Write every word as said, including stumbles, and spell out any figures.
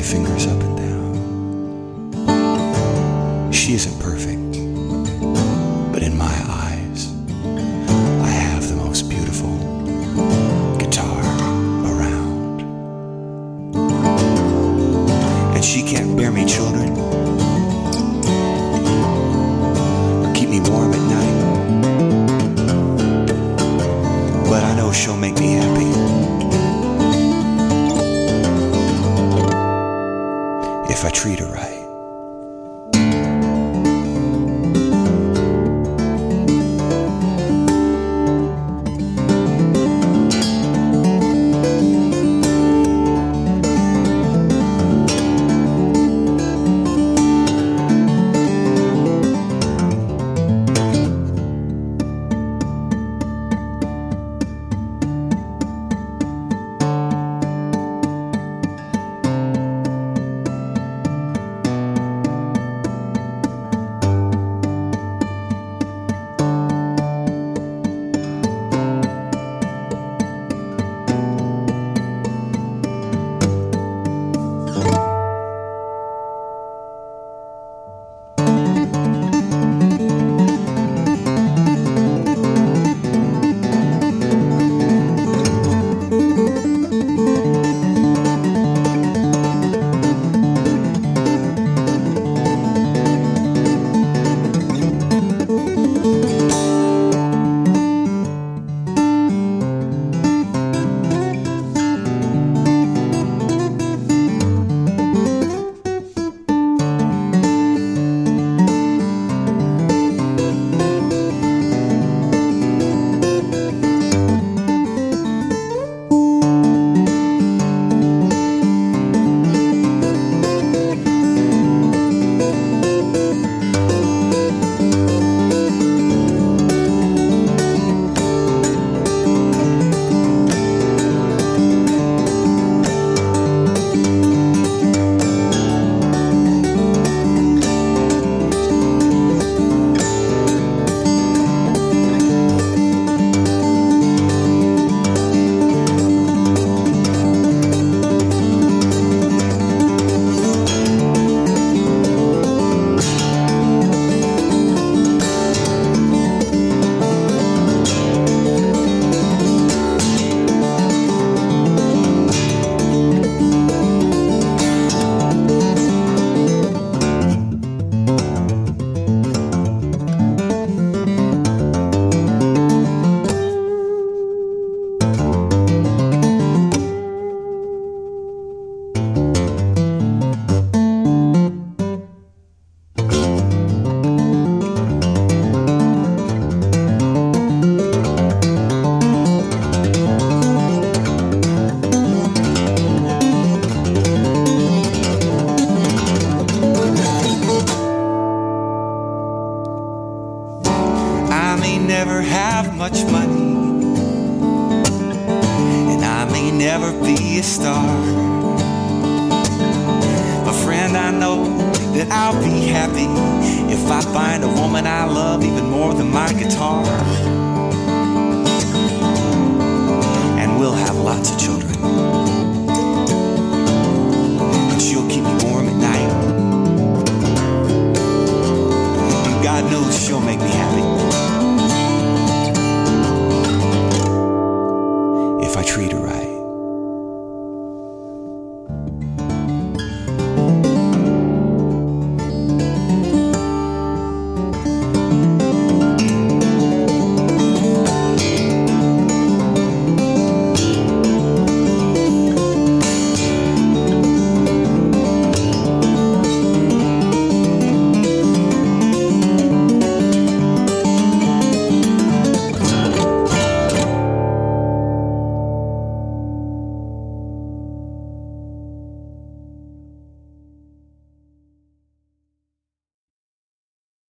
fingers up and down. She isn't perfect, but in my eyes, I have the most beautiful guitar around. And she can't bear me children or keep me warm at night, but I know she'll make me happy if I treat her right. Never have much money, and I may never be a star, but friend, I know that I'll be happy if I find a woman I love even more than my guitar, and we'll have lots of children.